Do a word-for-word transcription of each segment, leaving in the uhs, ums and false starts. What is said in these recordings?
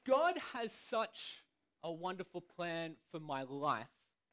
God has such a wonderful plan for my life,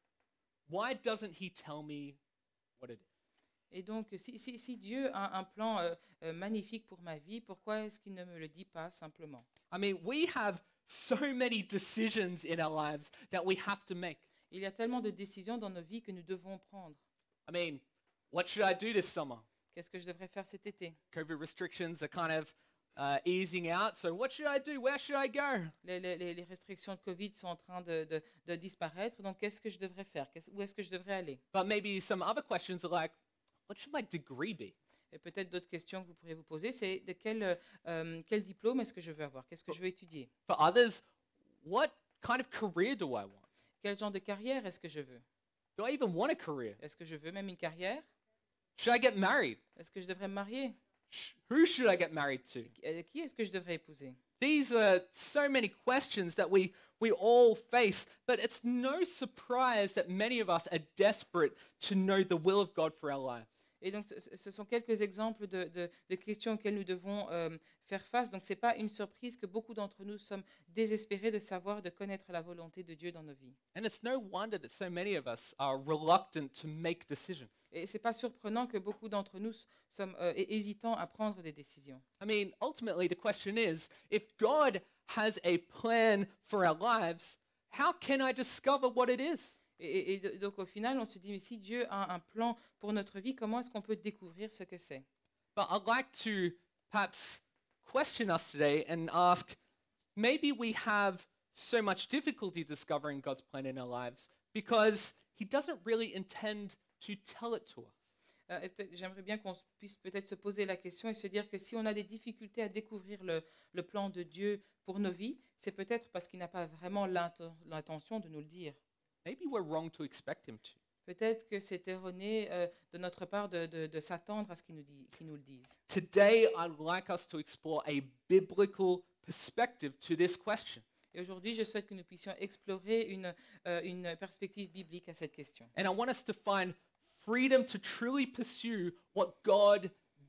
why doesn't he tell me what it is? Et donc, si, si, si Dieu a un plan euh, euh, magnifique pour ma vie, pourquoi est-ce qu'il ne me le dit pas simplement? I mean, we have so many decisions in our lives that we have to make. Il y a tellement de décisions dans nos vies que nous devons prendre. I mean, what should I do this summer? Qu'est-ce que je devrais faire cet été? COVID restrictions are kind of uh, easing out, so what should I do? Where should I go? Les, les- les- les restrictions de Covid sont en train de, de- de disparaître, donc qu'est-ce que je devrais faire? Qu'est-ce- où est-ce que je devrais aller? But maybe some other questions are like, what should my degree be? Et peut-être d'autres questions que vous pourriez vous poser, c'est de quel, euh, euh, quel diplôme est-ce que je veux avoir? Qu'est-ce que je veux étudier? For others, what kind of career do I want? Quel genre de carrière est-ce que je veux? Do I even want a career? Est-ce que je veux même une carrière? Should I get married? Est-ce que je devrais me marier? Sh- Who should I get married to? Euh, Qui est-ce que je devrais épouser? These are so many questions that we, we all face, but it's no surprise that many of us are desperate to know the will of God for our lives. Et donc, ce, ce sont quelques exemples de, de- de questions auxquelles nous devons euh, faire face. Donc, ce n'est pas une surprise que beaucoup d'entre nous sommes désespérés de savoir, de connaître la volonté de Dieu dans nos vies. And it's no wonder that so many of us are reluctant to make decisions. Et ce n'est pas surprenant que beaucoup d'entre nous s- sommes euh, hé- hésitants à prendre des décisions. I mean, ultimately, the question is if God has a plan for our lives, how can I discover what it is? Et, et- et do- donc, au final, on se dit, mais si Dieu a un plan pour notre vie, comment est-ce qu'on peut découvrir ce que c'est? But I'd like to perhaps question us today and ask maybe we have so much difficulty discovering God's plan in our lives because He doesn't really intend to tell it to us. Euh, et peut-être- J'aimerais bien qu'on s- puisse peut-être se poser la question et se dire que si on a des difficultés à découvrir le, le plan de Dieu pour nos vies, c'est peut-être parce qu'il n'a pas vraiment l'inten- l'intention de nous le dire. Maybe we're wrong to expect Him to. Peut-être que c'est erroné euh, de notre part de, de- de s'attendre à ce qu'il nous, dit- qu'il nous le dise. Today, I'd like us to explore a biblical perspective to this question. Et aujourd'hui, je souhaite que nous puissions explorer une, euh, une perspective biblique à cette question. And I want us to find freedom to truly pursue what God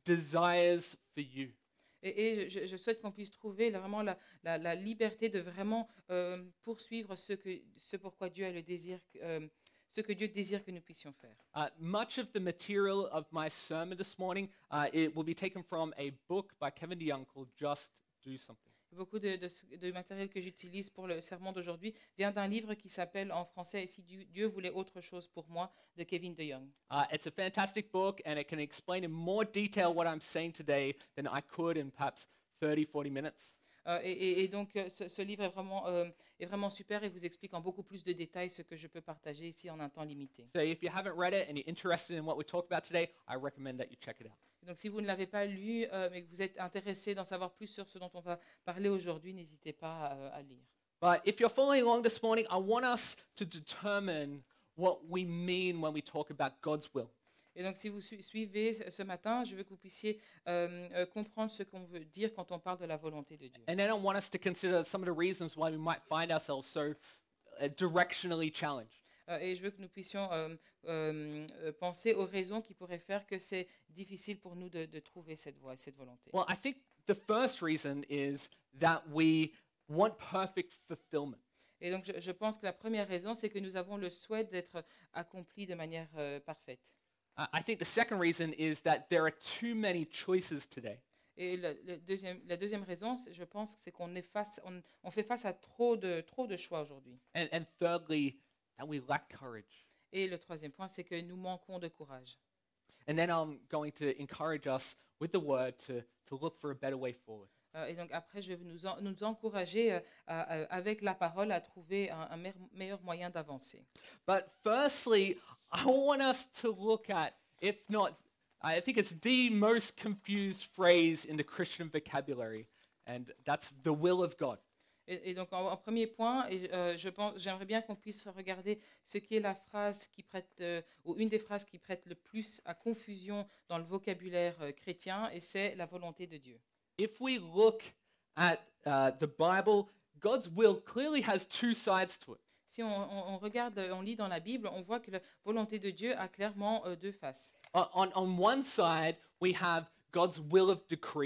desires for you. Et, et je, je souhaite qu'on puisse trouver là vraiment la, la- la liberté de vraiment euh, poursuivre ce, que, ce pourquoi Dieu a le désir, que- euh, ce que Dieu désire que nous puissions faire. Uh, much of the material of my sermon this morning, uh, it will be taken from a book by Kevin DeYoung called Just Do Something. Beaucoup de, de ce- de matériel que j'utilise pour le sermon d'aujourd'hui vient d'un livre qui s'appelle en français « Et si Dieu Dieu voulait autre chose pour moi » de Kevin DeYoung. Uh, it's a fantastic book, and it can explain in more detail what I'm saying today than I could in perhaps thirty, forty minutes. Euh, et, et- et donc, euh, ce, ce livre est vraiment, euh, est vraiment super et vous explique en beaucoup plus de détails ce que je peux partager ici en un temps limité. So if you haven't read it and you're interested in what we talked about today, I recommend that you check it out. Donc, si vous ne l'avez pas lu, euh, mais que vous êtes intéressé d'en savoir plus sur ce dont on va parler aujourd'hui, n'hésitez pas à, à lire. But if you're following along this morning, I want us to determine what we mean when we talk about God's will. Et donc, si vous su- suivez ce- ce matin, je veux que vous puissiez euh, euh, comprendre ce qu'on veut dire quand on parle de la volonté de Dieu. And then I want us to consider some of the reasons why we might find ourselves so uh, directionally challenged. Euh, et je veux que nous puissions euh, euh, euh, penser aux raisons qui pourraient faire que c'est difficile pour nous de, de trouver cette voie et cette volonté. Well, I think the first reason is that we want perfect fulfillment. Et donc, je, je pense que la première raison, c'est que nous avons le souhait d'être accomplis de manière euh, parfaite. Uh, I think the second reason is that there are too many choices today. Et le- le deuxième, la deuxième raison, c'est- je pense, c'est qu'on est face, on, on fait face à trop de, trop de choix aujourd'hui. And, and thirdly, that we lack courage. Et le troisième point, c'est que nous manquons de courage. And then I'm going to encourage us with the word to, to look for a better way forward. Euh, et donc après, je vais nous, en- nous encourager euh, à- à- avec la parole à trouver un, un meilleur- meilleur moyen d'avancer. But firstly, I want us to look at, if not, I think it's the most confused phrase in the Christian vocabulary, and that's the will of God. Et, et donc en, en premier point, et, euh, je pense, j'aimerais bien qu'on puisse regarder ce qui est la phrase qui prête, euh, ou une des phrases qui prête le plus à confusion dans le vocabulaire euh, chrétien, et c'est la volonté de Dieu. If we look at uh, the Bible, God's will clearly has two sides to it. Si on, on- on regarde, on lit dans la Bible, on voit que la volonté de Dieu a clairement euh, deux faces. Uh, on, on one side, we have God's will of decree, Et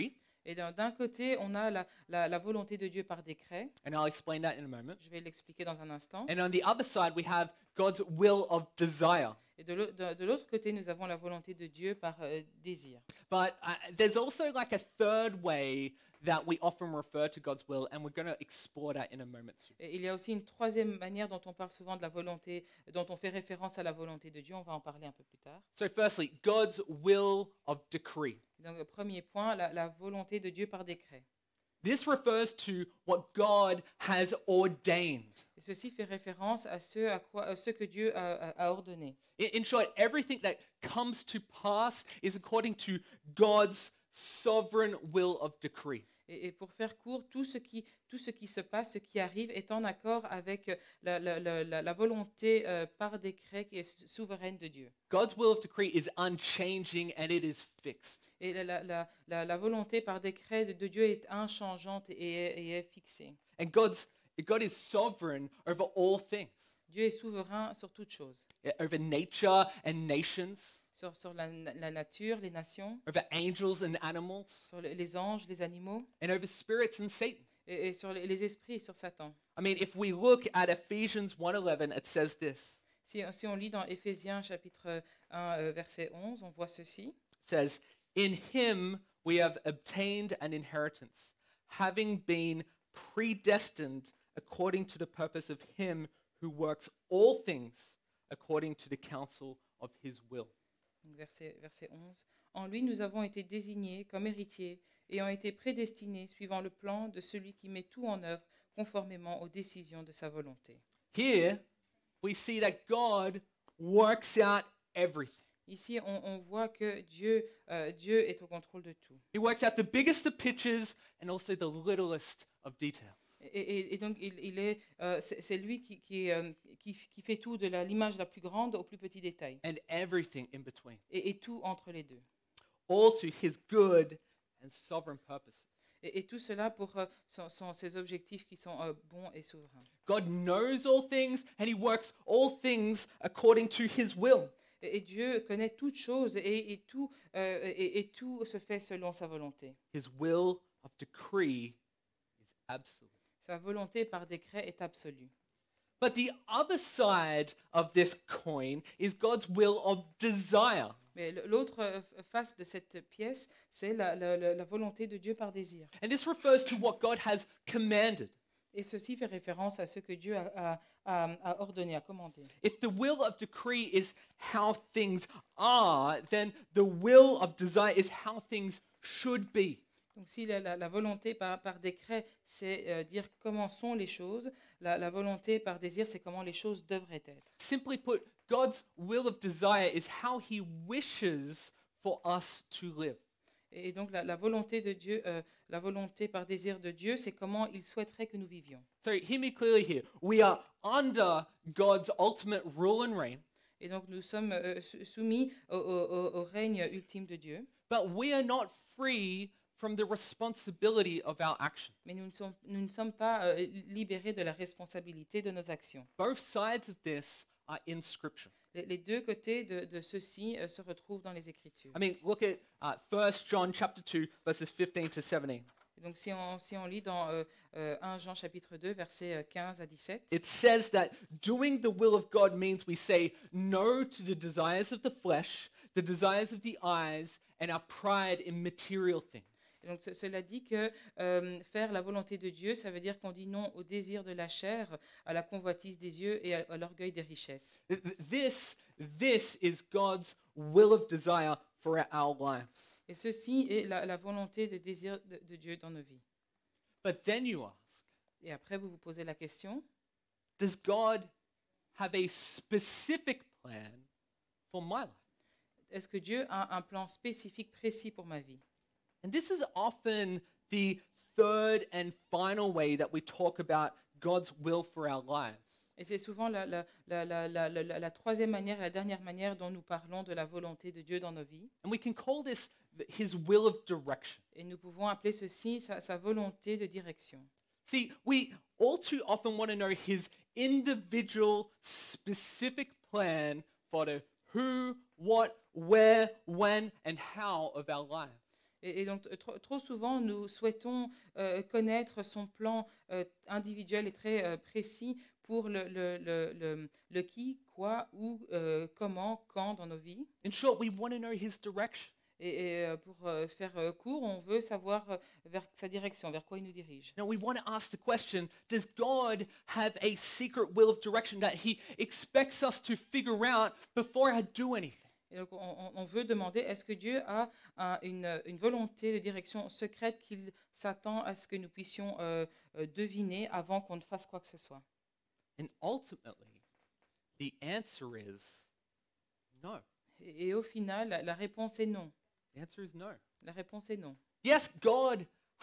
Et d'un d'un côté, on a la, la- la volonté de Dieu par décret. and I'll explain that in a moment. Je vais l'expliquer dans un instant. And on the other side, we have God's will of desire. Et de l'au- de de l'autre côté, nous avons la volonté de Dieu par euh, désir. But uh, there's also like a third way that we often refer to God's will, and we're going to explore that in a moment too. Et il y a aussi une troisième manière dont on parle souvent de la volonté, dont on fait référence à la volonté de Dieu. On va en parler un peu plus tard. So, firstly, God's will of decree. Donc, le premier point, la, la volonté de Dieu par décret. This refers to what God has ordained. Et ceci fait référence à ce, à quoi, à ce que Dieu a, a- a ordonné. In, in short, everything that comes to pass is according to God's sovereign will of decree. Et, et pour faire court, tout ce, qui, tout ce qui se passe, ce qui arrive, est en accord avec la, la- la- la- la volonté euh, par décret qui est sou- souveraine de Dieu. God's will of decree is unchanging and it is fixed. Et la, la- la- la- la volonté par décret de, de Dieu est inchangeante et, est- et est fixée. And God's God is sovereign over all things, Dieu est souverain sur toutes choses, yeah, over nature and nations, sur, sur la, la nature, les nations, over angels and animals, sur le- les anges, les animaux, and over spirits and Satan. et, et sur les, les esprits, et sur Satan. I mean, if we look at Ephesians one eleven, it says this. Si, si on lit dans Éphésiens chapitre un, euh, verset onze, on voit ceci. It says, "In him we have obtained an inheritance, having been predestined according to the purpose of him who works all things according to the counsel of his will." Donc, verset, verset onze. En lui, nous avons été désignés comme héritiers et ont été prédestinés suivant le plan de celui qui met tout en œuvre conformément aux décisions de sa volonté. Here, we see that God works out everything. Ici, on, on voit que Dieu, euh, Dieu est au contrôle de tout. He works out the biggest of pictures and also the littlest of details. Et, et- et donc, il, il est, euh, c'est c'est lui qui, qui, euh, qui, qui fait tout de la- l'image la plus grande au plus petit détail. And everything in between, Et, et tout entre les deux. all to his good and sovereign purposes. Et, et tout cela pour euh, son- son- ses objectifs qui sont euh, bons et souverains. God knows all things and he works all things according to his will. Et, et Dieu connaît toutes choses et, et tout, euh, et, et tout se fait selon sa volonté. His will of decree is absolute. Sa volonté par décret est absolue. But the other side of this coin is God's will of desire. Mais l- l'autre euh, f- face de cette pièce, c'est la, la- la- la volonté de Dieu par désir. And this refers to what God has commanded. Et ceci fait référence à ce que Dieu a, a- a- a ordonné, a commandé. If the will of decree is how things are, then the will of desire is how things should be. Donc si la, la- la volonté par, par décret, c'est euh, dire comment sont les choses, la, la volonté par désir, c'est comment les choses devraient être. Simply put, God's will of desire is how he wishes for us to live. Et donc la, la volonté de Dieu, euh, la volonté par désir de Dieu, c'est comment il souhaiterait que nous vivions. So hear me clearly here. We are under God's ultimate rule and reign, Et donc nous sommes euh, sou- soumis au, au- au- au règne ultime de Dieu, but we are not free from the responsibility of our actions. mais nous ne sommes, nous ne sommes pas euh, libérés de la responsabilité de nos actions. Both sides of this are in Scripture. Les, les deux côtés de, de ceci euh, se retrouvent dans les Écritures. I mean, look at uh, First John chapter two, verses fifteen to seventeen. Et donc si on, si on lit dans euh, euh, un Jean chapitre deux, versets euh, quinze à dix-sept, It says that doing the will of God means we say no to the desires of the flesh, the desires of the eyes, and our pride in material things. et donc ce- cela dit que euh, faire la volonté de Dieu, ça veut dire qu'on dit non au désir de la chair, à la convoitise des yeux et à, à l'orgueil des richesses. Th- th- This, this is God's will of desire for our lives. Et ceci est la, la volonté de désir de, de Dieu dans nos vies. But then you ask, Et après, vous vous posez la question, does God have a specific plan for my life? est-ce que Dieu a un plan spécifique, précis pour ma vie? And this is often the third and final way that we talk about God's will for our lives. Et c'est souvent la, la, la, la, la, la- la- la troisième manière, la dernière manière dont nous parlons de la volonté de Dieu dans nos vies. And we can call this th- his will of direction. Et nous pouvons appeler ceci sa, sa volonté de direction. See, we all too often want to know his individual, specific plan for the who, what, where, when, and how of our lives. Et, et donc, t- trop, trop souvent, nous souhaitons euh, connaître son plan euh, individuel et très euh, précis pour le, le, le, le, le qui, quoi, où, euh, comment, quand dans nos vies. In short, we want to know his direction. Et, et, euh, pour euh, faire euh, court, on veut savoir euh, vers sa direction, vers quoi il nous dirige. Now, we want to ask the question, does God have a secret will of direction that he expects us to figure out before I do anything? Et donc, on, on- on veut demander, est-ce que Dieu a un- une, une volonté de direction secrète qu'il s'attend à ce que nous puissions euh, euh, deviner avant qu'on ne fasse quoi que ce soit? And ultimately, the answer is no. Et, et au final, la, la réponse est non. The answer is no. La réponse est non. Yes, God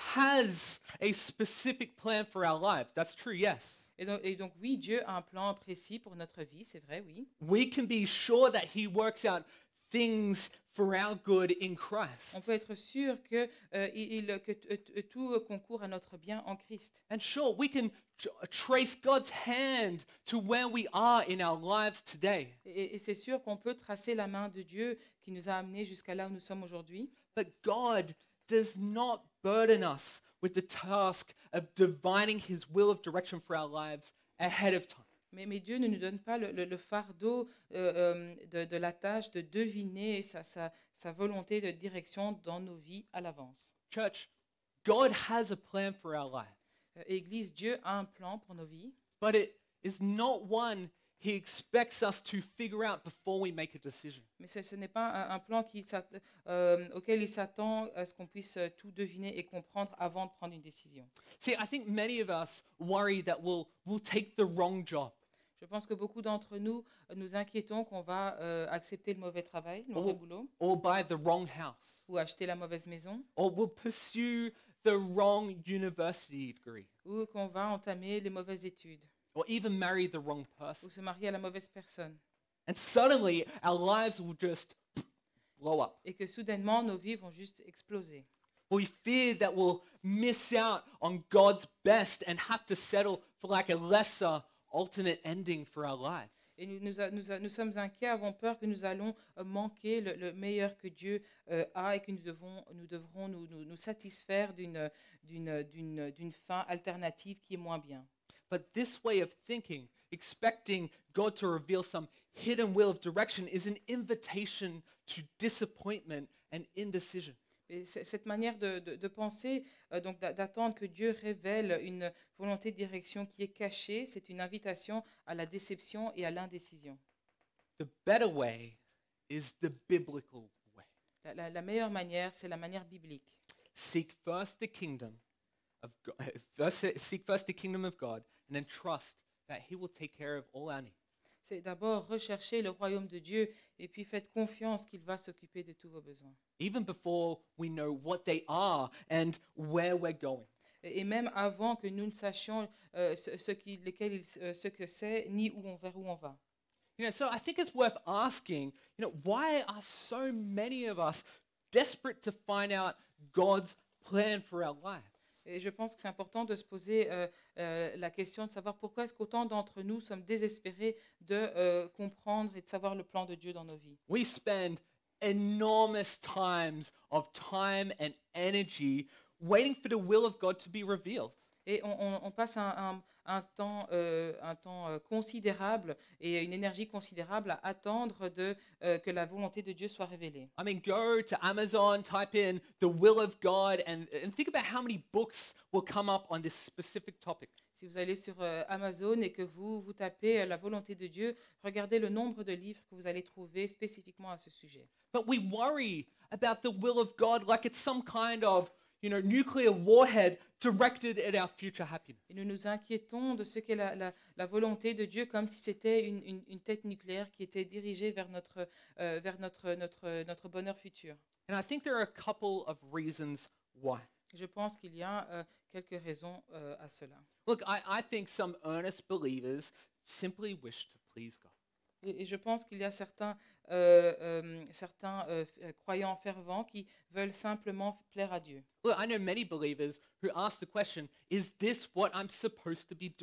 has a specific plan for our lives. That's true, yes. Et donc, et donc, oui, Dieu a un plan précis pour notre vie, c'est vrai, oui. We can be sure that he works out things for our good in Christ. On peut être sûr que, euh, il, il- que t- t- tout concourt à notre bien en Christ. And sure, we can tr- trace God's hand to where we are in our lives today. Et, et c'est sûr qu'on peut tracer la main de Dieu qui nous a amenés jusqu'à là où nous sommes aujourd'hui. But God does not burden us with the task of divining his will of direction for our lives ahead of time. Mais, mais Dieu ne nous donne pas le, le- le fardeau euh, euh, de, de la tâche de deviner sa, sa, sa volonté de direction dans nos vies à l'avance. Church, God has a plan for our life, Euh, Église, Dieu a un plan pour nos vies, but it is not one he expects us to figure out before we make a decision. mais ce, ce n'est pas un, un plan qui s'att- euh, auquel il s'attend à ce qu'on puisse euh, tout deviner et comprendre avant de prendre une décision. See, I think many of us worry that we'll, we'll take the wrong job, Je pense que beaucoup d'entre nous euh, nous inquiétons qu'on va euh, accepter le mauvais travail, le mauvais Oh. boulot, or buy the wrong house, ou acheter la mauvaise maison, or we'll pursue the wrong university degree, ou qu'on va entamer les mauvaises études, or even marry the wrong person. ou se marier à la mauvaise personne. And suddenly, our lives will just blow up. Et que soudainement, nos vies vont juste exploser. We fear that we'll miss out on God's best and have to settle for like a lesser alternate ending for our life. Et nous, nous, a- nous, a- nous sommes inquiets, avons peur que nous allons euh, manquer le, le meilleur que Dieu euh, a et que nous, devons, nous devrons nous, nous, nous satisfaire d'une, d'une, d'une, d'une fin alternative qui est moins bien. But this way of thinking, expecting God to reveal some hidden will of direction, is an invitation to disappointment and indecision. Et c- cette manière de, de- de penser, euh, donc d'a- d'attendre que Dieu révèle une volonté de direction qui est cachée, c'est une invitation à la déception et à l'indécision. The better way is the biblical way. La, la- la meilleure manière, c'est la manière biblique. Seek first the kingdom of God, first, seek first the kingdom of God, and then trust that He will take care of all our needs. C'est d'abord rechercher le royaume de Dieu et puis faites confiance qu'il va s'occuper de tous vos besoins. Even before we know what they are and where we're going. Et et même avant que nous ne sachions euh, ce, ce qui- lesquels il- euh, ce que c'est, ni où on, vers où on va. You know, so I think it's worth asking, you know, why are so many of us desperate to find out God's plan for our life? Et je pense que c'est important de se poser euh, euh, la question de savoir pourquoi est-ce qu'autant d'entre nous sommes désespérés de euh, comprendre et de savoir le plan de Dieu dans nos vies. We spend enormous times of time and energy waiting for the will of God to be revealed. Et on, on- on passe un, un- un temps, euh, un temps euh, considérable et une énergie considérable à attendre de, euh, que la volonté de Dieu soit révélée. I mean, go to Amazon, type in the will of God, and, and think about how many books will come up on this specific topic. Si vous allez sur euh, Amazon et que vous, vous tapez euh, la volonté de Dieu, regardez le nombre de livres que vous allez trouver spécifiquement à ce sujet. But we worry about the will of God like it's some kind of, you know, nuclear warhead directed at our future happiness. Et nous nous inquiétons de ce qu'est la, la- la volonté de Dieu comme si c'était une, une- une tête nucléaire qui était dirigée vers notre, euh, vers notre, notre, notre bonheur futur. And I think there are a couple of reasons why. Je pense qu'il y a euh, quelques raisons euh, à cela. Look, I, I think some earnest believers simply wish to please God. Et, et je pense qu'il y a certains, euh, euh, certains euh, f- euh, croyants fervents qui veulent simplement plaire à Dieu. Look, I know many believers who ask the question, is this what I'm supposed to be doing?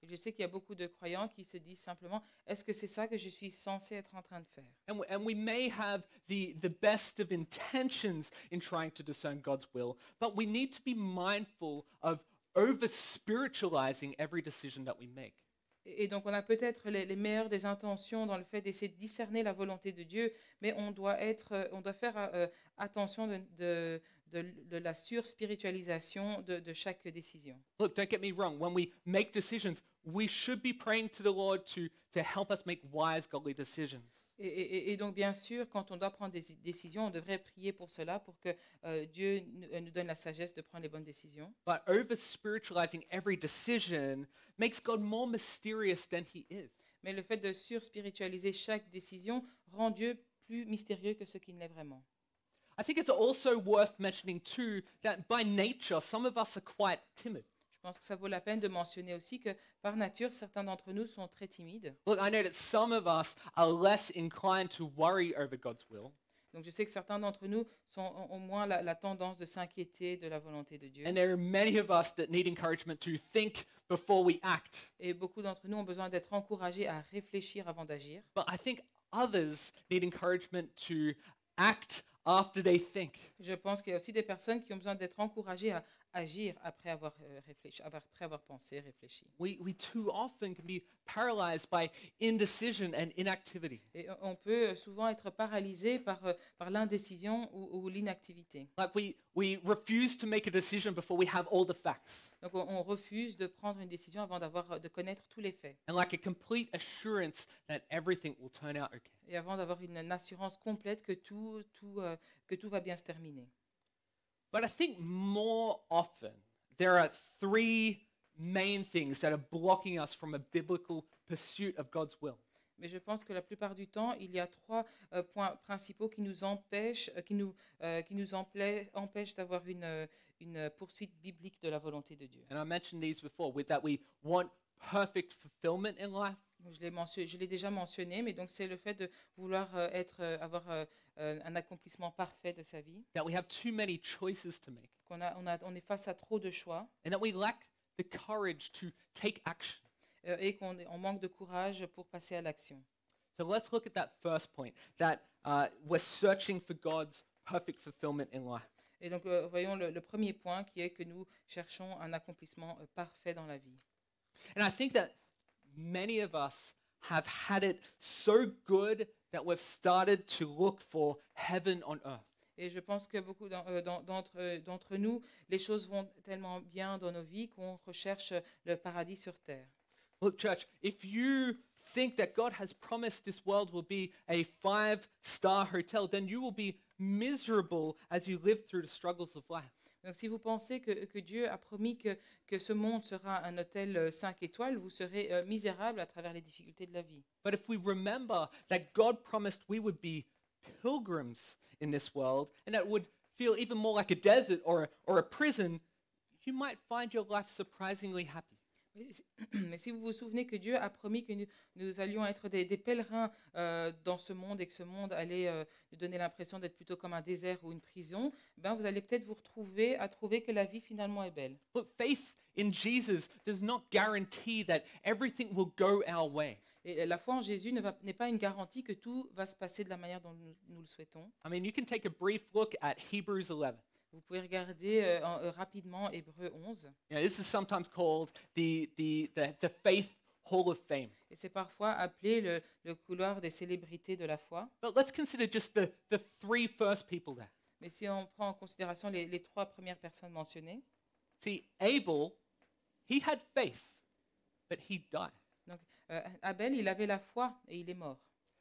Et je sais qu'il y a beaucoup de croyants qui se disent simplement, est-ce que c'est ça que je suis censé être en train de faire? And we, and we may have the, the best of intentions in trying to discern God's will, but we need to be mindful of over spiritualizing every decision that we make. Et et donc, on a peut-être les, les meilleures des intentions dans le fait d'essayer de discerner la volonté de Dieu, mais on doit être, euh, on doit faire euh, attention de, de, de, de la surspiritualisation de, de chaque décision. Look, don't get me wrong. When we make decisions, we should be praying to the Lord to, to help us make wise, godly decisions. Et, et- et donc, bien sûr, quand on doit prendre des décisions, on devrait prier pour cela, pour que euh, Dieu nous euh, nous donne la sagesse de prendre les bonnes décisions. But over spiritualizing every decision makes God more mysterious than he is. Mais le fait de surspiritualiser chaque décision rend Dieu plus mystérieux que ce qu'il n'est vraiment. I think it's also worth mentioning too that by nature, some of us are quite timid. Je pense que ça vaut la peine de mentionner aussi que, par nature, certains d'entre nous sont très timides. Look, I know that some of us are less inclined to worry over God's will, Donc, je sais que certains d'entre nous sont, ont, ont moins la, la tendance de s'inquiéter de la volonté de Dieu. and there are many of us that need encouragement to think before we act. Et beaucoup d'entre nous ont besoin d'être encouragés à réfléchir avant d'agir. But I think others need encouragement to act after they think. Je pense qu'il y a aussi des personnes qui ont besoin d'être encouragées à agir après avoir euh, réfléchi, avoir- après avoir pensé, réfléchi. We, we too often can be paralyzed by indecision and inactivity. Et on- on peut souvent être paralysé par, euh, par l'indécision ou, ou l'inactivité. Like we, we refuse to make a decision before we have all the facts. Donc on, on refuse de prendre une décision avant d'avoir, de connaître tous les faits And like a complete assurance that everything will turn out okay. et avant d'avoir une, une assurance complète que tout, tout, euh, que tout va bien se terminer. But I think more often there are three main things that are blocking us from a biblical pursuit of God's will. Mais je pense que la plupart du temps, il y a trois euh, points principaux qui nous empêchent, euh, qui nous, euh, qui nous emplai- empêchent d'avoir une, euh, une poursuite biblique de la volonté de Dieu. And I mentioned these before with that we want perfect fulfillment in life. Donc, Je l'ai mentionné, je l'ai déjà mentionné, mais donc c'est le fait de vouloir euh, être, euh, avoir euh, euh, un accomplissement parfait de sa vie, That we have too many choices to make, qu'on a, on, a, on est face à trop de choix and that we lack the courage to take action. euh, et qu'on est- on manque de courage pour passer à l'action. So let's look at that first point, that uh, we're searching for God's perfect fulfillment in life. Et donc, euh, voyons le, le premier point qui est que nous cherchons un accomplissement euh, parfait dans la vie. And I think that many of us have had it so good that we've started to look for heaven on earth. Et je pense que beaucoup d'en- euh, d'en- d'entre euh, d'entre nous, les choses vont tellement bien dans nos vies qu'on recherche le paradis sur terre. Look, church, if you think that God has promised this world will be a five star hotel, then you will be miserable as you live through the struggles of life. Donc, si vous pensez que, que Dieu a promis que, que ce monde sera un hôtel cinq étoiles, vous serez euh, misérable à travers les difficultés de la vie. But if we remember that God promised we would be pilgrims in this world and that it would feel even more like a desert or a, or a prison, you might find your life surprisingly happy. Mais si- mais si vous vous souvenez que Dieu a promis que nous, nous allions être des, des pèlerins euh, dans ce monde et que ce monde allait euh, nous donner l'impression d'être plutôt comme un désert ou une prison, ben vous allez peut-être vous retrouver à trouver que la vie finalement est belle. Look, faith in Jesus does not guarantee that everything will go our way. Et la foi en Jésus ne va- n'est pas une garantie que tout va se passer de la manière dont nous, nous le souhaitons. I mean, you can take a brief look at Hebrews eleven. Vous pouvez regarder euh, en- euh, rapidement Hébreux onze. You know, this is sometimes called the, the, the, the Faith Hall of Fame. Et c'est parfois appelé le, le couloir des célébrités de la foi. But let's consider just the, the three first people there. Mais si on prend en considération les, les trois premières personnes mentionnées, See, Abel, he had faith, but he died. donc euh, Abel, il avait la foi et il est mort.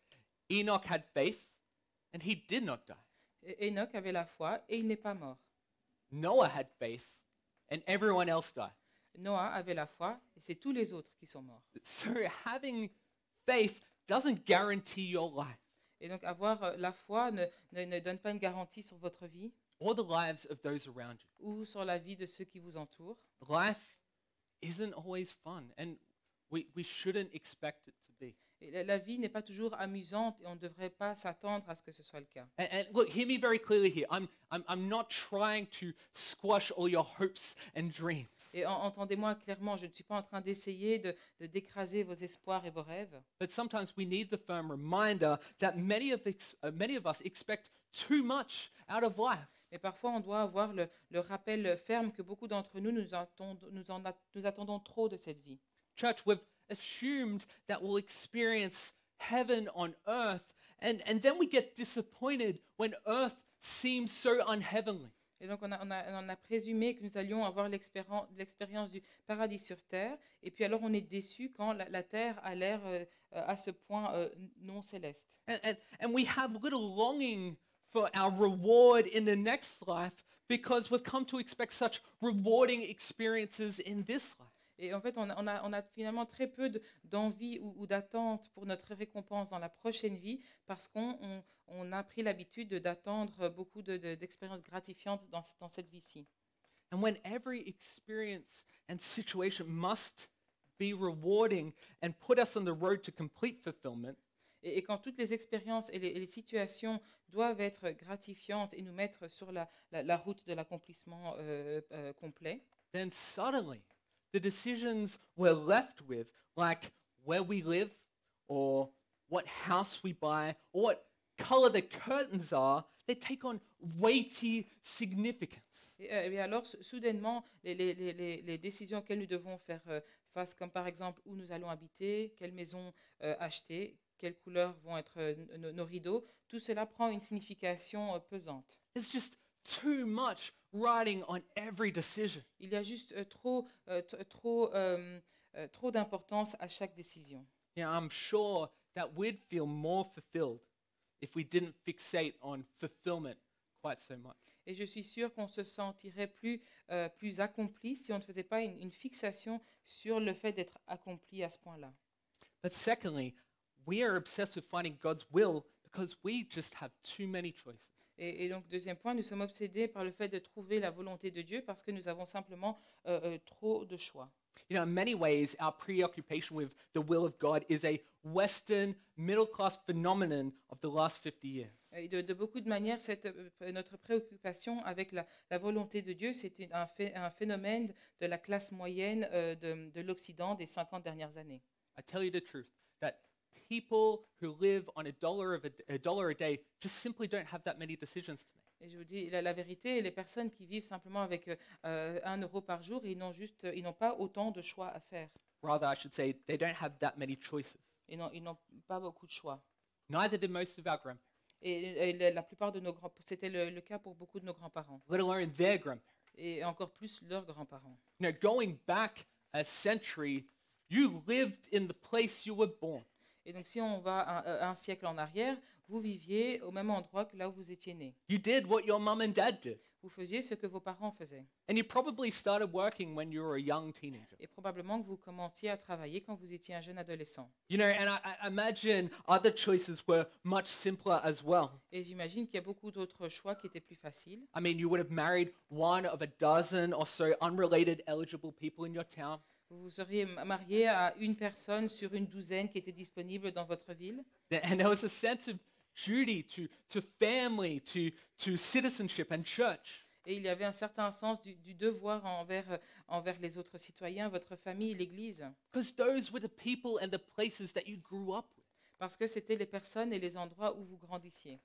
Enoch had faith, and he did not die. Et Enoch avait la foi et il n'est pas mort. Noah had faith, and everyone else died. Noah avait la foi et c'est tous les autres qui sont morts. So having faith doesn't guarantee your life Et donc avoir euh, la foi ne, ne, ne donne pas une garantie sur votre vie or the lives of those around you. ou sur la vie de ceux qui vous entourent. Life isn't always fun, and we, we shouldn't expect it to be. Et la, la vie n'est pas toujours amusante et on ne devrait pas s'attendre à ce que ce soit le cas. And, and look, hear me very clearly here. I'm, I'm, I'm not trying to squash all your hopes and dreams. Et en- entendez-moi clairement, je ne suis pas en train d'essayer de, de d'écraser vos espoirs et vos rêves. But sometimes we need the firm reminder that many of, ex- uh, many of us expect too much out of life. Mais parfois, on doit avoir le, le rappel ferme que beaucoup d'entre nous, nous, attendons, nous, en a- nous attendons trop de cette vie. Church, we've assumed that we'll experience heaven on earth, and, and then we get disappointed when earth seems so unheavenly. Et donc, on a, on a- on a présumé que nous allions avoir l'expérience l'expérience du paradis sur terre. Et puis alors, on est déçu quand la, la terre a l'air euh, euh, à ce point euh, non céleste. And, and, and we have little longing for our reward in the next life because we've come to expect such rewarding experiences in this life. Et en fait, on a, on a- on a finalement très peu de- d'envie ou, ou d'attente pour notre récompense dans la prochaine vie parce qu'on on- on a pris l'habitude de- d'attendre beaucoup de- de- d'expériences gratifiantes dans, dans cette vie-ci. And when every experience and situation must be rewarding and put us on the road to complete fulfillment, Et, et quand toutes les expériences et les, et les situations doivent être gratifiantes et nous mettre sur la, la- la route de l'accomplissement euh, euh, complet, then suddenly the decisions we're left with, like where we live or what house we buy or what color the curtains are, they take on weighty significance. et, euh, et alors sou- soudainement, les, les- les- les- les décisions auxquelles nous devons faire euh, face, comme par exemple où nous allons habiter, quelle maison euh, acheter, quelles couleurs vont être euh, nos, nos rideaux, tout cela prend une signification euh, pesante. There's just too much riding on every decision. Il y a juste euh, trop, euh, t- trop, euh, euh, trop d'importance à chaque décision. You know, I'm sure that we'd feel more fulfilled if we didn't fixate on fulfillment quite so much. Et je suis sûre qu'on se sentirait plus, euh, plus accompli si on ne faisait pas une, une fixation sur le fait d'être accompli à ce point-là. But secondly, we are obsessed with finding God's will because we just have too many choices. Et, et donc, deuxième point, nous sommes obsédés par le fait de trouver la volonté de Dieu parce que nous avons simplement euh, euh, trop de choix. You know, in many ways, our preoccupation with the will of God is a Western middle class phenomenon of the last fifty years. Et de, de beaucoup de manières, cette, euh, notre préoccupation avec la, la volonté de Dieu, c'est une- un, phé- un phénomène de la classe moyenne euh, de, de l'Occident des cinquante dernières années. I tell you the truth that people who live on a dollar of a, a dollar a day just simply don't have that many decisions to make. Et je vous dis la, la vérité, les personnes qui vivent simplement avec euh, euh, un euro par jour, ils n'ont juste, ils n'ont pas autant de choix à faire. Rather, I should say, they don't have that many choices. Ils n'ont, ils n'ont pas beaucoup de choix. Neither did most of our grandparents, Et, et la, la plupart de nos grands, c'était le, le cas pour beaucoup de nos grands-parents. let alone their grandparents. Et encore plus leurs grands-parents. You know, going back a century, you lived in the place you were born. Et donc, si on va un, un siècle en arrière, vous viviez au même endroit que là où vous étiez né. You did what your mum and dad did. Vous faisiez ce que vos parents faisaient. And you probably started working when you were a young teenager. Et probablement que vous commenciez à travailler quand vous étiez un jeune adolescent. You know, and I, I imagine other choices were much simpler as well. Et j'imagine qu'il y a beaucoup d'autres choix qui étaient plus faciles. I mean, you would have married one of a dozen or so unrelated eligible people in your town. Vous vous seriez ma- marié à une personne sur une douzaine qui était disponible dans votre ville. Th- And there was a sense of duty to, to family, to, to citizenship and church. Et il y avait un certain sens du, du devoir envers, euh, envers les autres citoyens, votre famille, l'Église. Because those were the people and the places that you grew up with. Parce que c'était les personnes et les endroits où vous grandissiez.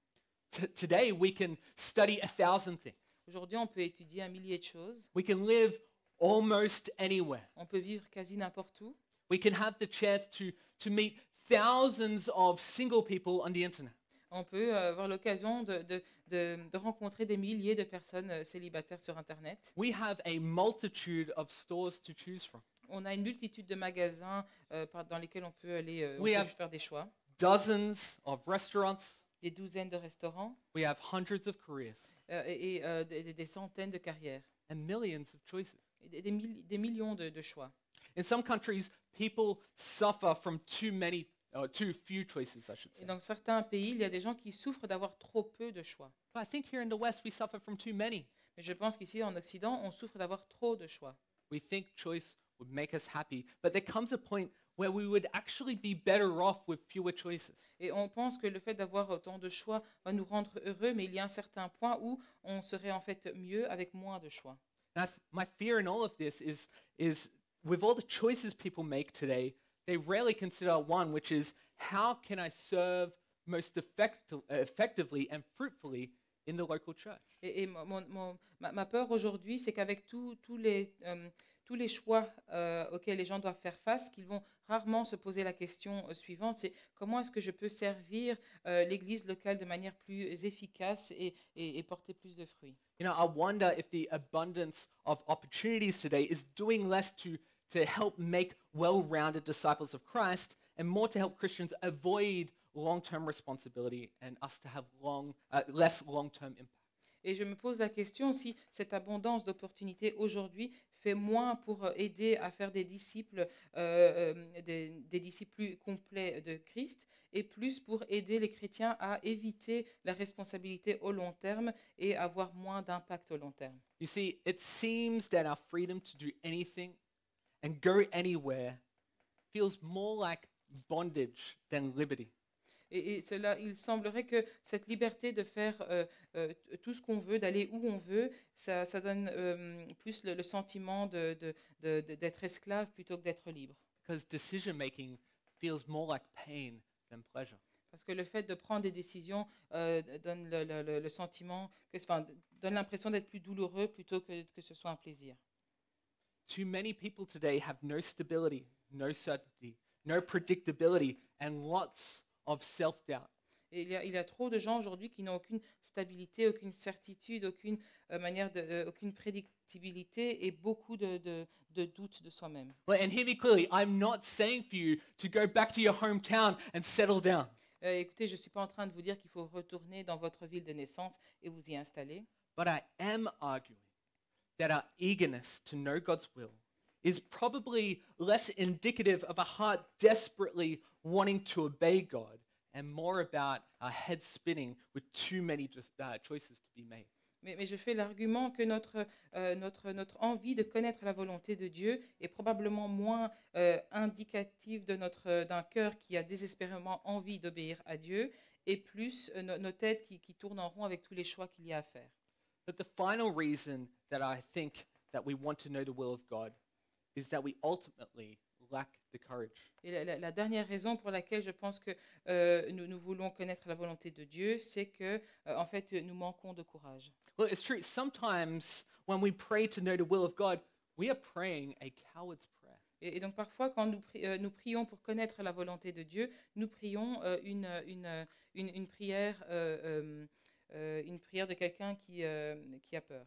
T- today, we can study a thousand things. Aujourd'hui, on peut étudier un millier de choses. We can live almost anywhere. On peut vivre quasi n'importe où. We can have the chance to, to meet thousands of single people on the internet. On peut euh, avoir l'occasion de, de- de- de rencontrer des milliers de personnes euh, célibataires sur Internet. We have a multitude of stores to choose from. On a une multitude de magasins euh, par- dans lesquels on peut aller euh, on We peut have- faire des choix. Dozens of restaurants. Des douzaines de restaurants We have hundreds of careers euh, et, et, euh, des, des- des centaines de carrières. and millions of choices. Et des, des milli- des millions de, de choix. In some countries, people suffer from too many, or too few choices, I should Et say. dans certains pays, il y a des gens qui souffrent d'avoir trop peu de choix. But I think here in the West, we suffer from too many. Mais je pense qu'ici, en Occident, on souffre d'avoir trop de choix. We think choice would make us happy, but there comes a point where we would actually be better off with fewer choices. Et on pense que le fait d'avoir autant de choix va nous rendre heureux, mais il y a un certain point où on serait en fait mieux avec moins de choix. That's my fear in all of this is, is with all the choices people make today, they rarely consider one, which is how can I serve most effect- effectively and fruitfully in the local church? Et, et mon- mon- mon- ma, ma peur aujourd'hui, c'est qu'avec tous tous les, euh, tous les choix euh, auxquels les gens doivent faire face, qu'ils vont rarement se poser la question euh, suivante, c'est comment est-ce que je peux servir euh, l'Église locale de manière plus efficace et, et- et porter plus de fruits. You know, I wonder if the abundance of opportunities today is doing less to, to help make well-rounded disciples of Christ and more to help Christians avoid long-term responsibility and us to have long, uh, less long-term impact. Et je me pose la question si cette abondance d'opportunités aujourd'hui fait moins pour euh, aider à faire des disciples, euh, euh, des, des disciples plus complets de Christ, et plus pour aider les chrétiens à éviter la responsabilité au long terme et avoir moins d'impact au long terme. You see, it seems that our freedom to do anything and go anywhere feels more like bondage than liberty. Et, et cela, il semblerait que cette liberté de faire euh, euh, t- tout ce qu'on veut, d'aller où on veut, ça, ça donne euh, plus le, le sentiment de, de- de- de- d'être esclave plutôt que d'être libre. Because decision making feels more like pain than pleasure. Parce que le fait de prendre des décisions euh, donne le, le- le- le sentiment, que, enfin, donne l'impression d'être plus douloureux plutôt que, que ce soit un plaisir. Too many people today have no stability, no certainty, no predictability, and lots of self doubt. Et il y a, il y a trop de gens aujourd'hui qui n'ont aucune stabilité, aucune certitude, aucune euh, manière de, euh, aucune prédictibilité et beaucoup de, de, de doutes de soi-même. Well, and hear me clearly, I'm not saying for you to go back to your hometown and settle down. Euh, écoutez, je ne suis pas en train de vous dire qu'il faut retourner dans votre ville de naissance et vous y installer. But I am arguing that our eagerness to know God's will is probably less indicative of a heart desperately wanting to obey God and more about our heads spinning with too many just, uh, choices to be made. Mais, mais je fais l'argument que notre, euh, notre, notre envie de connaître la volonté de Dieu est probablement moins euh, indicative de notre, euh, d'un cœur qui a désespérément envie d'obéir à Dieu et plus euh, no- nos têtes qui, qui tournent en rond avec tous les choix qu'il y a à faire. But the final reason that I think that we want to know the will of God is that we ultimately lack the courage. Et la, la- la dernière raison pour laquelle je pense que euh, nous, nous voulons connaître la volonté de Dieu, c'est que euh, en fait nous manquons de courage. Well, it's true. Sometimes when we pray to know the will of God, we are praying a coward's prayer. Et, et donc parfois, quand nous, pri- euh, nous prions pour connaître la volonté de Dieu, nous prions euh, une, une, euh, une, une prière, euh, euh, euh, une prière de quelqu'un qui, euh, qui a peur.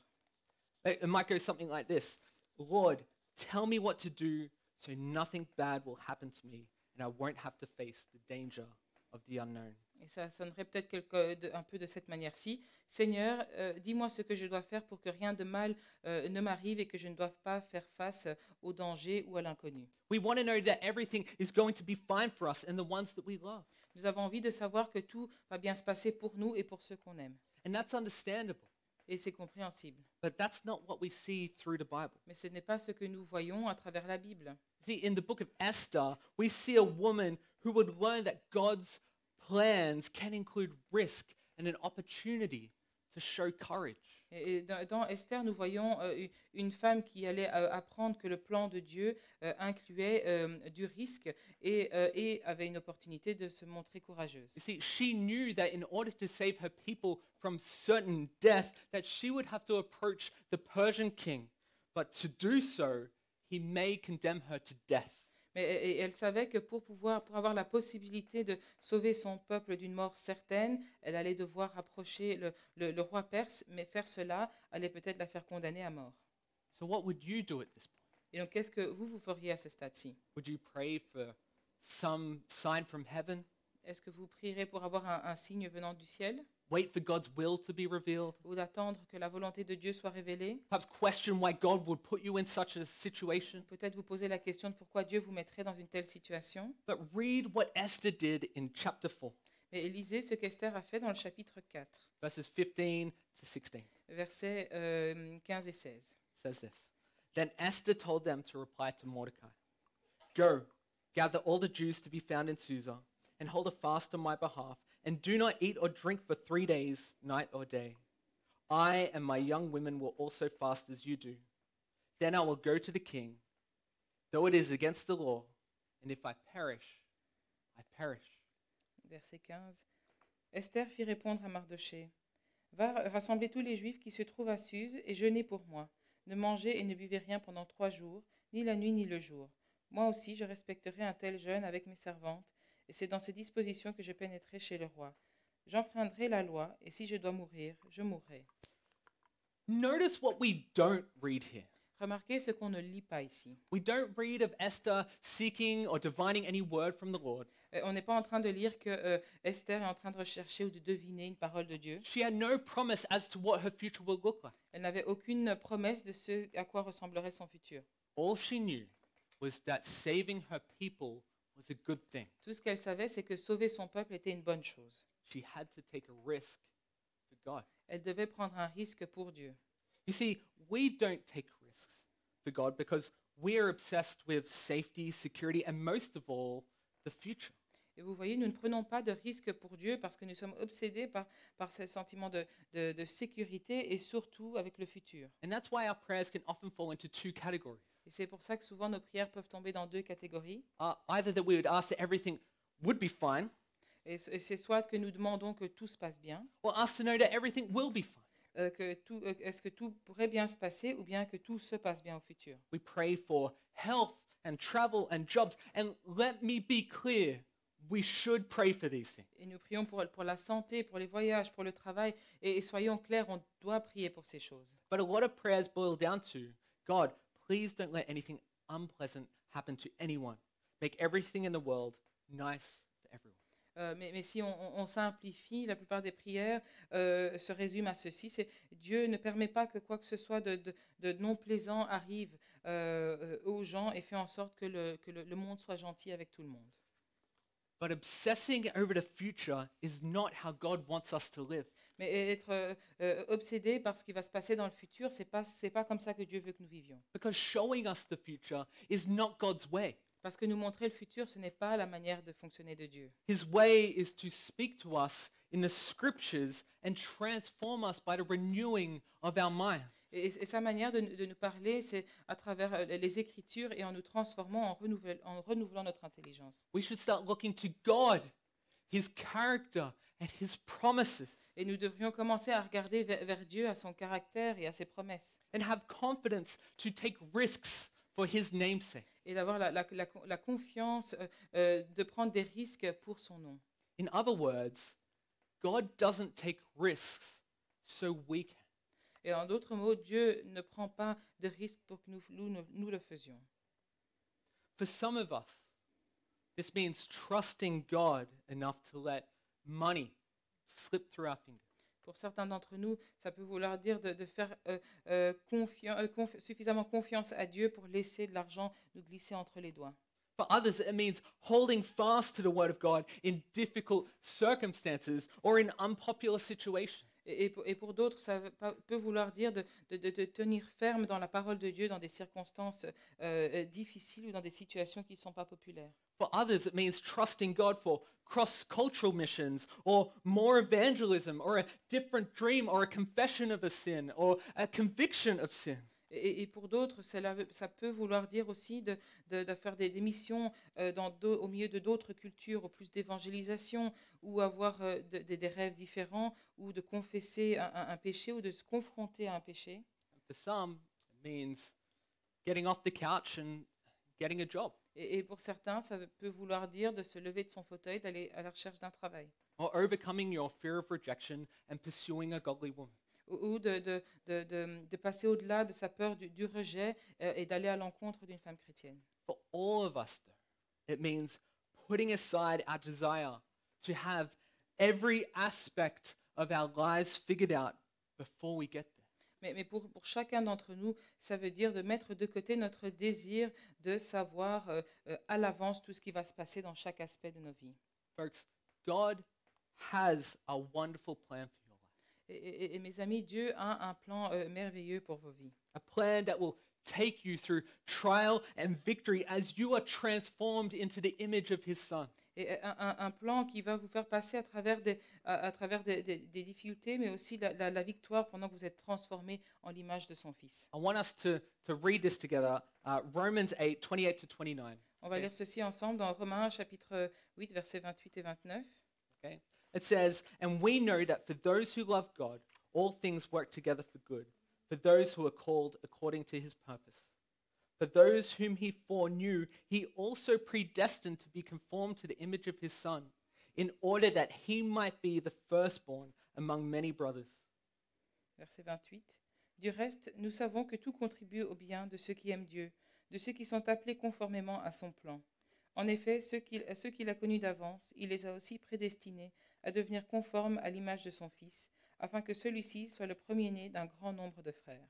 It it might go something like this: Lord, tell me what to do so nothing bad will happen to me and I won't have to face the danger of the unknown. Et ça sonnerait peut-être quelque- de- un peu de cette manière-ci. Seigneur, euh, dis-moi ce que je dois faire pour que rien de mal euh, ne m'arrive et que je ne doive pas faire face euh, au danger ou à l'inconnu. We want to know that everything is going to be fine for us and the ones that we love. Nous avons envie de savoir que tout va bien se passer pour nous et pour ceux qu'on aime. And that's understandable. Et c'est compréhensible. But that's not what we see through the Bible. Mais ce n'est pas ce que nous voyons à travers la Bible. See, in the book of Esther, we see a woman who would learn that God's plans can include risk and an opportunity to show courage. Et et dans, dans Esther, nous voyons euh, u- une femme qui allait euh, apprendre que le plan de Dieu euh, incluait euh, du risque et, euh, et avait une opportunité de se montrer courageuse. You see, she knew that in order to save her people from certain death, that she would have to approach the Persian king. But to do so, he may condemn her to death. Mais et- et elle savait que pour pouvoir, pour avoir la possibilité de sauver son peuple d'une mort certaine, elle allait devoir approcher le, le- le roi perse, mais faire cela allait peut-être la faire condamner à mort. So, what would you do at this point? Et donc, qu'est-ce que vous, vous feriez à ce stade-ci? Would you pray for some sign from heaven? Est-ce que vous prierez pour avoir un, un signe venant du ciel Wait for God's will to be revealed? ou d'attendre que la volonté de Dieu soit révélée? Perhaps question why God would put you in such a situation? Peut-être vous poser la question de pourquoi Dieu vous mettrait dans une telle situation. But read what Esther did in chapter four, Mais lisez ce qu'Esther a fait dans le chapitre quatre, verses fifteen to sixteen. versets euh, quinze et seize. It says this. Then Esther told them to reply to Mordecai, Go, gather all the Jews to be found in Susa, and hold a fast on my behalf, and do not eat or drink for three days, night or day. I and my young women will also fast as you do. Then I will go to the king, though it is against the law, and if I perish, I perish. Verset quinze. Esther fit répondre à Mardochée, va rassembler tous les Juifs qui se trouvent à Suse et jeûnez pour moi. Ne mangez et ne buvez rien pendant trois jours, ni la nuit ni le jour. Moi aussi, je respecterai un tel jeûne avec mes servantes, et c'est dans ces dispositions que je pénétrerai chez le roi. J'enfreindrai la loi, et si je dois mourir, je mourrai. Notice what we don't read here. Remarquez ce qu'on ne lit pas ici. We don't read of Esther seeking or divining any word from the Lord. Euh, on n'est pas en train de lire que euh, Esther est en train de rechercher ou de deviner une parole de Dieu. She had no promise as to what her future will look like. Elle n'avait aucune promesse de ce à quoi ressemblerait son futur. All she knew was that saving her people was a good thing. Tout ce qu'elle savait, c'est que sauver son peuple était une bonne chose. She had to take a risk for God. Elle devait prendre un risque pour Dieu. You see, we don't take risks for God because we're obsessed with safety, security, and most of all, the future. Et vous voyez, nous ne prenons pas de risques pour Dieu parce que nous sommes obsédés par, par ce sentiment de, de, de sécurité et surtout avec le futur. And that's why our prayers can often fall into two categories. Et c'est pour ça que souvent nos prières peuvent tomber dans deux catégories. Uh, either that we would ask that everything would be fine, Et c- et c'est soit que nous demandons que tout se passe bien, or ask to know that everything will be fine. euh, que tout, euh, est-ce que tout pourrait bien se passer ou bien que tout se passe bien au futur. We pray for health and travel and jobs. And let me be clear, we should pray for these things. Et nous prions pour, pour la santé, pour les voyages, pour le travail. Et, et soyons clairs, on doit prier pour ces choses. But a lot of prayers boil down to, God, please don't let anything unpleasant happen to anyone. Make everything in the world nice for everyone. Euh, mais, mais si on, on- on simplifie, la plupart des prières euh, se résument à ceci, c'est Dieu ne permet pas que quoi que ce soit de, de- de non plaisant arrive euh, euh, aux gens et fait en sorte que, le, que le, le monde soit gentil avec tout le monde. But obsessing over the future is not how God wants us to live. Mais être euh, euh, obsédé par ce qui va se passer dans le futur, c'est pas c'est pas comme ça que Dieu veut que nous vivions. Because showing us the future is not God's way. Parce que nous montrer le futur, ce n'est pas la manière de fonctionner de Dieu. His way is to speak to us in the scriptures and transform us by the renewing of our mind. Et, et sa manière de, de nous parler, c'est à travers euh, les Écritures et en nous transformant, en, renouvel- en renouvelant notre intelligence. We should start looking to God, His character, and His promises, Et nous devrions commencer à regarder vers, vers Dieu, à son caractère et à ses promesses. and have confidence to take risks for His namesake. Et d'avoir la, la- la- la confiance euh, euh, de prendre des risques pour son nom. In other words, God doesn't take risks so we can. Et en d'autres mots, Dieu ne prend pas de risques pour que nous, nous, nous- nous le faisions. For some of us, this means trusting God enough to let money slip through our fingers. Pour certains d'entre nous, ça peut vouloir dire de, de faire euh, euh, confian- euh, conf- suffisamment confiance à Dieu pour laisser de l'argent nous glisser entre les doigts. For others, it means holding fast to the Word of God in difficult circumstances or in unpopular situations. Et, et pour, et pour d'autres, ça veut pas- peut vouloir dire de, de- de- de tenir ferme dans la parole de Dieu dans des circonstances euh, euh, difficiles ou dans des situations qui ne sont pas populaires. For others, it means trusting God for cross-cultural missions or more evangelism or a different dream or a confession of a sin or a conviction of sin. Et, et pour d'autres, cela veut- ça peut vouloir dire aussi de, de- de faire des, des missions euh, dans d'au- au milieu de d'autres cultures, au plus d'évangélisation, ou avoir euh, de- de- des rêves différents, ou de confesser un, un- un péché, ou de se confronter à un péché. For some, it means getting off the couch and getting a job Et, et pour certains, ça peut vouloir dire de se lever de son fauteuil, d'aller à la recherche d'un travail, or overcoming your fear of rejection and pursuing a godly woman. ou, ou de, de- de- de- de passer au-delà de sa peur du, du rejet euh, et d'aller à l'encontre d'une femme chrétienne. For all of us, though, it means putting aside our desire to have every aspect of our lives figured out before we get there. Mais, mais pour, pour chacun d'entre nous, ça veut dire de mettre de côté notre désir de savoir euh, euh, à l'avance tout ce qui va se passer dans chaque aspect de nos vies. Folks, God has a wonderful plan for your life, Et, et- et mes amis, Dieu a un plan euh, merveilleux pour vos vies. a plan that will take you through trial and victory as you are transformed into the image of his son. Et un, un- un plan qui va vous faire passer à travers des, à, à travers des, des- des difficultés, mais aussi la, la- la victoire pendant que vous êtes transformé en l'image de son Fils. I want us to, to read this together, uh, Romans eight, twenty-eight to twenty-nine. On va Okay. lire ceci ensemble dans Romains chapitre huit, versets vingt-huit et vingt-neuf. Okay? It says, "And we know that for those who love God, all things work together for good, for those who are called according to his purpose. For those whom he foreknew, he also predestined to be conformed to the image of his Son, in order that he might be the firstborn among many brothers." Verset vingt-huit. Du reste, nous savons que tout contribue au bien de ceux qui aiment Dieu, de ceux qui sont appelés conformément à son plan. En effet, ceux qu'il, ceux qu'il a connus d'avance, il les a aussi prédestinés à devenir conformes à l'image de son Fils, afin que celui-ci soit le premier-né d'un grand nombre de frères.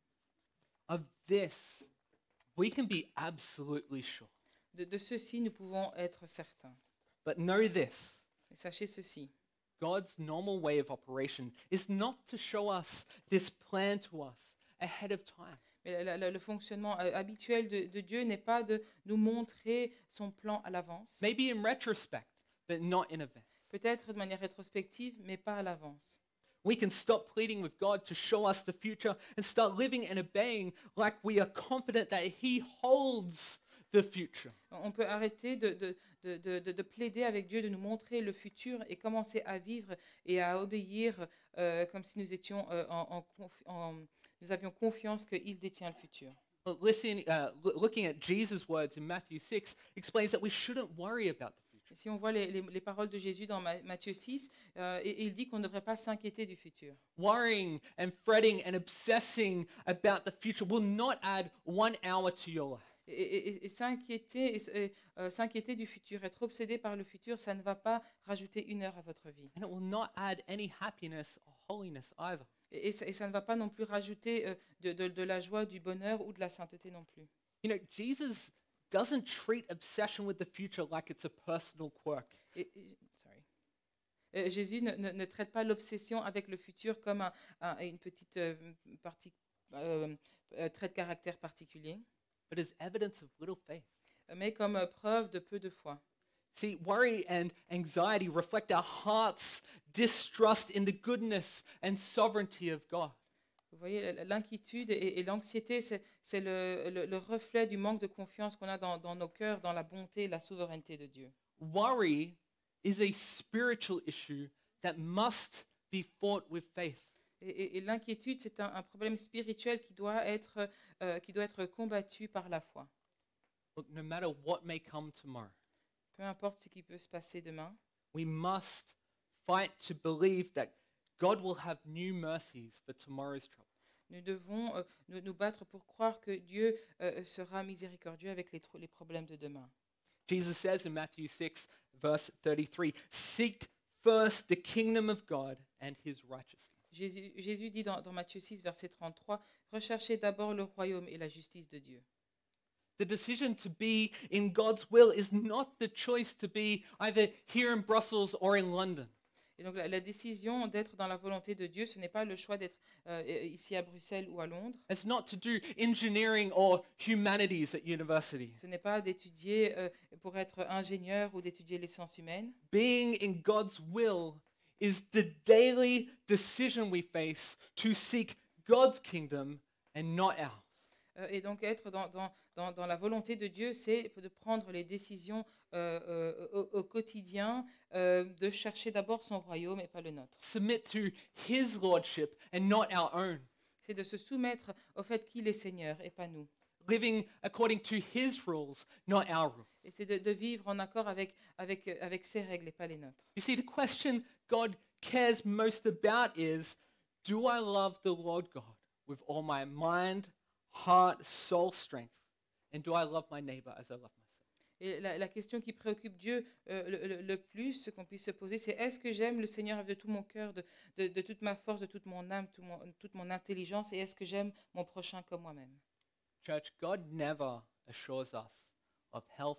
Of this, we can be absolutely sure. De, de ceci, nous pouvons être certains. But know this. Et sachez ceci, God's normal way of operation is not to show us this plan to us ahead of time. mais la- la- le fonctionnement euh, habituel de, de Dieu n'est pas de nous montrer son plan à l'avance, Maybe in retrospect, but not in advance. peut-être de manière rétrospective, mais pas à l'avance. We can stop pleading with God to show us the future and start living and obeying like we are confident that He holds the future. On peut arrêter de, de, de, de, de- de plaider avec Dieu, de nous montrer le futur et commencer à vivre et à obéir euh, comme si nous étions euh, en, en confi- en- nous avions confiance qu'il détient le futur. But listen, uh, loo- looking at Jesus' words in Matthew six explains that we shouldn't worry about the future. Et si on voit les, les- les paroles de Jésus dans Ma- Matthieu six, euh, et, et il dit qu'on ne devrait pas s'inquiéter du futur. Worrying and fretting and obsessing about the future will not add one hour to your life. Et, et- et- et s'inquiéter, et, et, euh, s'inquiéter du futur, être obsédé par le futur, ça ne va pas rajouter une heure à votre vie. And it will not add any happiness or holiness either. Et, et ça, et ça ne va pas non plus rajouter euh, de, de- de la joie, du bonheur ou de la sainteté non plus. You know, Jesus doesn't treat obsession with the future like it's a personal quirk. Et- et- sorry. Euh, Jésus ne, ne- ne traite pas l'obsession avec le futur comme un- un- une petite euh, partie, euh, euh, trait de caractère particulier, But as evidence of little faith. mais comme euh, preuve de peu de foi. See, worry and anxiety reflect our heart's distrust in the goodness and sovereignty of God. Vous voyez, l- l'inquiétude et, et l'anxiété, c'est c'est le, le- le reflet du manque de confiance qu'on a dans, dans nos cœurs, dans la bonté et la souveraineté de Dieu. Worry is a spiritual issue that must be fought with faith. Et, et- et l'inquiétude, c'est un, un problème spirituel qui doit être, euh, qui doit être combattu par la foi. Look, no matter what may come tomorrow, Peu importe ce qui peut se passer demain, we must fight to believe that God will have new mercies for tomorrow's trouble. nous devons euh, nous, nous battre pour croire que Dieu euh, sera miséricordieux avec les, tro- les problèmes de demain. Jesus says in Matthew six, verse thirty-three, "Seek first the kingdom of God and his righteousness." Jésus, Jésus dit dans, dans Matthieu six, verset trente-trois, « Recherchez d'abord le royaume et la justice de Dieu. » The decision to be in God's will is not the choice to be either here in Brussels or in London. Et donc la, la décision d'être dans la volonté de Dieu, ce n'est pas le choix d'être euh, ici à Bruxelles ou à Londres. It's not to do engineering or humanities at university. Ce n'est pas d'étudier euh, pour être ingénieur ou d'étudier les sciences humaines. Being in God's will is the daily decision we face to seek God's kingdom and not ours. Euh, et donc être dans, dans, dans, dans la volonté de Dieu, c'est de prendre les décisions euh, euh, au, au quotidien, euh, de chercher d'abord son royaume et pas le nôtre. Submit to his lordship and not our own. C'est de se soumettre au fait qu'il est Seigneur et pas nous. Living according to his rules, not our rules. Et c'est de, de vivre en accord avec, avec, euh, avec ses règles et pas les nôtres. You see, the question God cares most about is, do I love the Lord God with all my mind, heart, soul, strength? And do I love my neighbor as I love myself? Et la, la question qui préoccupe Dieu euh, le, le- le plus, ce qu'on puisse se poser, c'est est-ce que j'aime le Seigneur de tout mon cœur, de, de, de toute ma force, de toute mon âme, tout mon- toute mon intelligence, et est-ce que j'aime mon prochain comme moi-même? Church, God never assures us of health,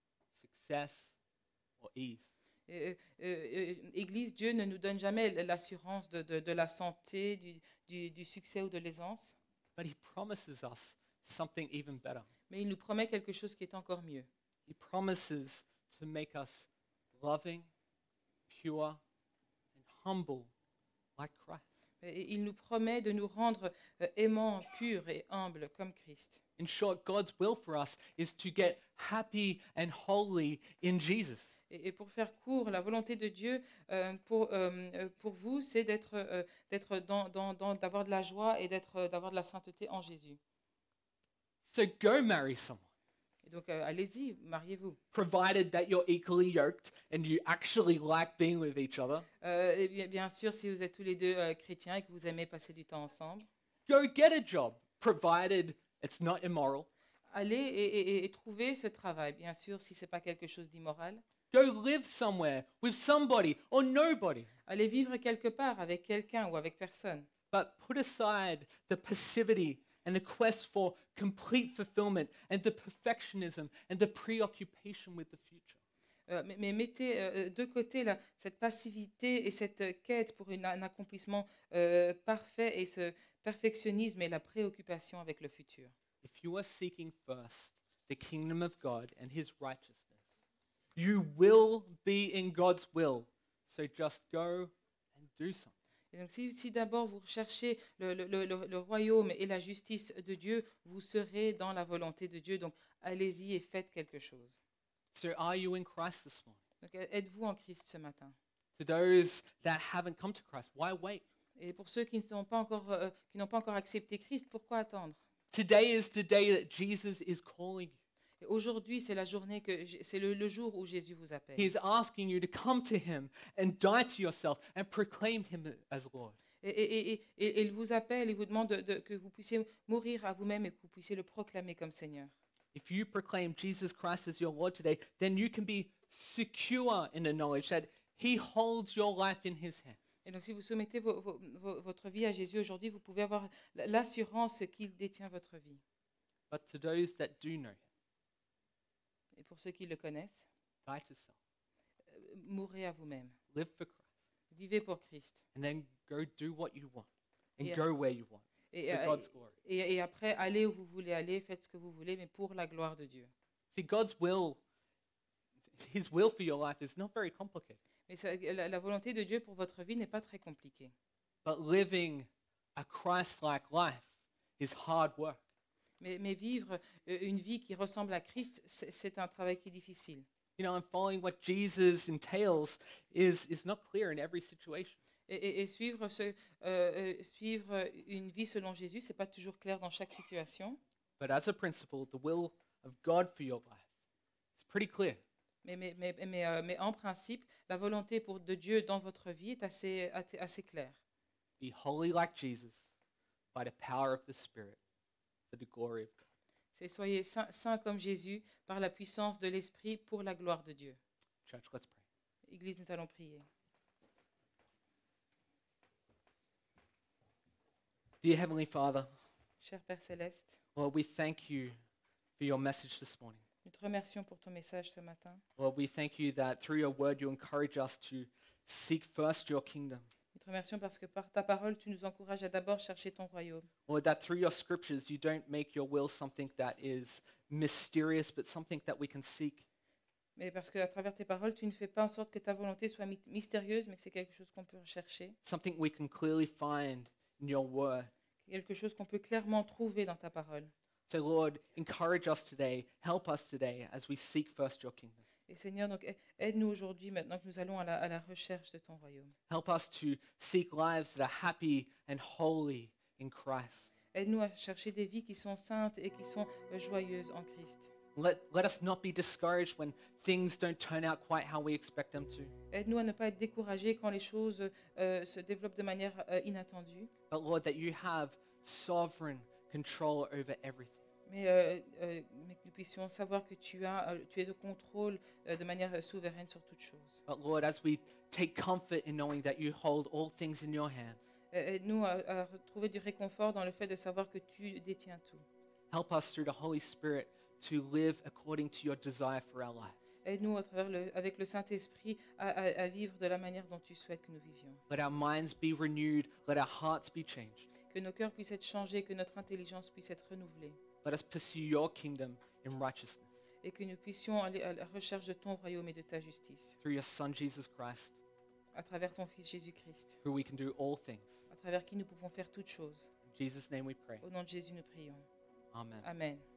success, or ease. Euh, euh, euh, Église, Dieu ne nous donne jamais l'assurance de, de, de la santé, du, du, du succès ou de l'aisance, But he promises us something even better. Mais il nous promet quelque chose qui est encore mieux. He promises to make us loving, pure, and humble like Christ. Et il nous promet de nous rendre euh, aimants, purs et humbles comme Christ. In short, God's will for us is to get happy and holy in Jesus. Et, et pour faire court, la volonté de Dieu euh, pour, euh, euh, pour vous, c'est d'être, euh, d'être dans, dans, dans- d'avoir de la joie et d'être, euh, d'avoir de la sainteté en Jésus. So go marry someone, Et donc, euh, allez-y, mariez-vous. provided that you're equally yoked and you actually like being with each other. Euh, et bien, bien sûr, si vous êtes tous les deux euh, chrétiens et que vous aimez passer du temps ensemble, Go get a job, provided it's not immoral. allez et, et- et trouvez ce travail. Bien sûr, si ce n'est pas quelque chose d'immoral. Go live somewhere with somebody or nobody. Allez vivre quelque part avec quelqu'un ou avec personne. But put aside the passivity and the quest for complete fulfillment and the perfectionism and the preoccupation with the future. Euh, mais, mais mettez euh, de côté là, cette passivité et cette euh, quête pour une- un accomplissement euh, parfait et ce perfectionnisme et la préoccupation avec le futur. If you are seeking first the kingdom of God and his righteousness, you will be in God's will. So just go and do something. Et donc, si, si d'abord vous recherchez le, le- le- le- le royaume et la justice de Dieu, vous serez dans la volonté de Dieu. Donc, allez-y et faites quelque chose. So are you in Christ this morning? Donc, êtes-vous en Christ ce matin? To those that haven't come to Christ, why wait? Et pour ceux qui ne sont pas encore, euh, qui n'ont pas encore accepté Christ, pourquoi attendre? Today is the day that Jesus is calling you. Et aujourd'hui, c'est la journée que J- c'est le, le jour où Jésus vous appelle. He is asking you to come to him and die to yourself and proclaim him as Lord. Et, et- et- et- et il vous appelle et vous demande de- de- que vous puissiez mourir à vous-même et que vous puissiez le proclamer comme Seigneur. If you proclaim Jesus Christ as your Lord today, then you can be secure in the knowledge that he holds your life in his hand. Et donc, si vous soumettez vo- vo- vo- votre vie à Jésus aujourd'hui, vous pouvez avoir l- l'assurance qu'il détient votre vie. But to those that do know him, Et pour ceux qui le connaissent, die to self, euh, mourrez à vous-même. live for Christ, Vivez pour Christ. and then go do what you want and Yeah. go where you want Et, for euh, God's glory. et- et après, allez où vous voulez aller, faites ce que vous voulez, mais pour la gloire de Dieu. See, God's will, his will for your life is not very complicated, Mais ça- la, la volonté de Dieu pour votre vie n'est pas très compliquée. but living a Christ-like life is hard work. Mais, mais vivre euh, une vie qui ressemble à Christ, c'est c'est un travail qui est difficile. You know, and following what Jesus entails is, is not clear in every situation. Et, et- et suivre, ce, euh, euh, suivre une vie selon Jésus, c'est pas toujours clair dans chaque situation. But as a principle, the will of God for your life is pretty clear. Mais, mais, mais, mais, euh, mais en principe, la volonté pour, de Dieu dans votre vie est assez, assez, assez claire. Be holy like Jesus by the power of the Spirit for the glory of God. C'est soyez saints saints comme Jésus par la puissance de l'Esprit pour la gloire de Dieu. Church, let's pray. Église, nous allons prier. Dear Heavenly Father, Cher Père Céleste, Lord, we thank you for your message this morning. nous te remercions pour ton message ce matin. Lord, we thank you that through your word you encourage us to seek first your kingdom. Nous te remercions parce que par ta parole, tu nous encourages à d'abord chercher ton royaume. Lord, that through your scriptures you don't make your will something that is mysterious, but something that we can seek. Mais parce qu'à travers tes paroles, tu ne fais pas en sorte que ta volonté soit my- mystérieuse, mais que c'est quelque chose qu'on peut rechercher, Something we can clearly find in your word. quelque chose qu'on peut clairement trouver dans ta parole. So, Lord, encourage us today, help us today as we seek first your kingdom. Et Seigneur, donc a- aide-nous aujourd'hui, maintenant que nous allons à la, à la recherche de ton royaume. Help us to seek lives that are happy and holy in Christ. Aide-nous à chercher des vies qui sont saintes et qui sont euh, joyeuses en Christ. Let, let us not be discouraged when things don't turn out quite how we expect them to. Aide-nous à ne pas être découragés quand les choses euh, se développent de manière euh, inattendue. But, Lord, that you have sovereign control over everything. Mais, euh, euh, mais que nous puissions savoir que tu, as, euh, tu es au contrôle euh, de manière euh, souveraine sur toute chose. But, Lord, as we take comfort in knowing that you hold all things in your hands, Euh, Aide-nous à, à retrouver du réconfort dans le fait de savoir que tu détiens tout. help us through the Holy Spirit to live according to your desire for our lives. Aide-nous à travers le, avec le Saint-Esprit à, à- à vivre de la manière dont tu souhaites que nous vivions. Let our minds be renewed. Let our hearts be changed. Que nos cœurs puissent être changés, que notre intelligence puisse être renouvelée. Let us pursue your kingdom in righteousness et que nous puissions aller à la recherche de ton royaume et de ta justice, through your Son, Jesus Christ, à travers ton Fils Jésus-Christ, who we can do all things. à travers qui nous pouvons faire toutes choses. In Jesus' name we pray. Au nom de Jésus, nous prions. Amen. Amen.